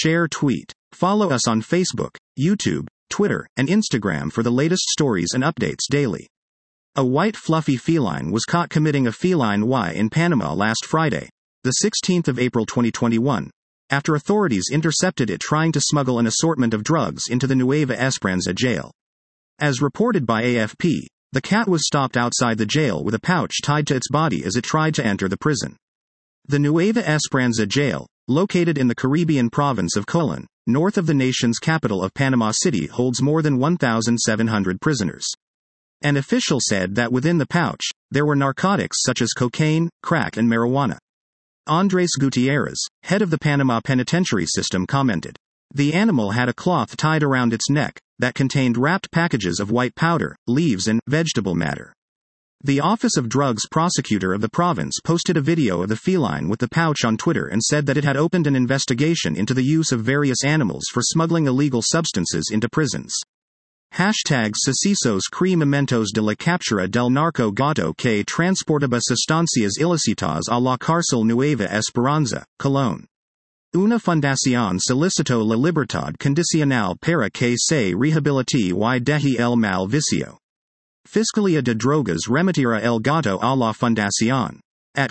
Share tweet. Follow us on Facebook, YouTube, Twitter, and Instagram for the latest stories and updates daily. A white fluffy feline was caught committing a feline Y in Panama last Friday, the 16th of April 2021, after authorities intercepted it trying to smuggle an assortment of drugs into the Nueva Esperanza jail. As reported by AFP, the cat was stopped outside the jail with a pouch tied to its body as it tried to enter the prison. The Nueva Esperanza jail, located in the Caribbean province of Colón, north of the nation's capital of Panama City, holds more than 1,700 prisoners. An official said that within the pouch, there were narcotics such as cocaine, crack, and marijuana. Andrés Gutiérrez, head of the Panama penitentiary system, commented, "The animal had a cloth tied around its neck that contained wrapped packages of white powder, leaves, and vegetable matter." The Office of Drugs prosecutor of the province posted a video of the feline with the pouch on Twitter and said that it had opened an investigation into the use of various animals for smuggling illegal substances into prisons. #Sucesos Crimentos de la Captura del Narco Gato que transportaba sustancias ilícitas a la cárcel Nueva Esperanza, Colón. Una fundación solicitó la libertad condicional para que se rehabilite y deje el mal vicio. Fiscalía de Drogas remitirá el gato a la fundación. At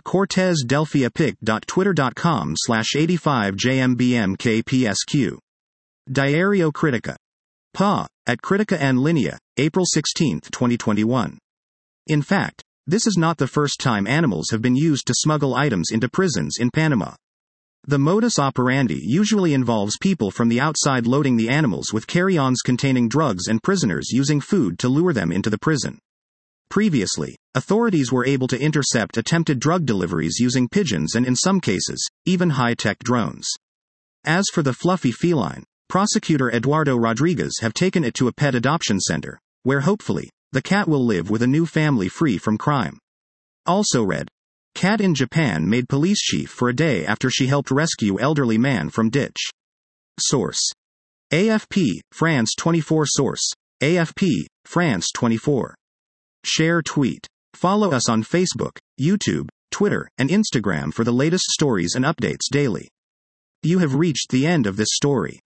cortesdelfiapic.twitter.com/85jmbmkpsq. Diario Crítica. Pa. At Crítica en Línea, April 16, 2021. In fact, this is not the first time animals have been used to smuggle items into prisons in Panama. The modus operandi usually involves people from the outside loading the animals with carry-ons containing drugs and prisoners using food to lure them into the prison. Previously, authorities were able to intercept attempted drug deliveries using pigeons and, in some cases, even high-tech drones. As for the fluffy feline, prosecutor Eduardo Rodriguez have taken it to a pet adoption center, where hopefully, the cat will live with a new family free from crime. Also read, cat in Japan made police chief for a day after she helped rescue elderly man from ditch. Source: AFP, France 24. Source: AFP, France 24. Share tweet. Follow us on Facebook, YouTube, Twitter, and Instagram for the latest stories and updates daily. You have reached the end of this story.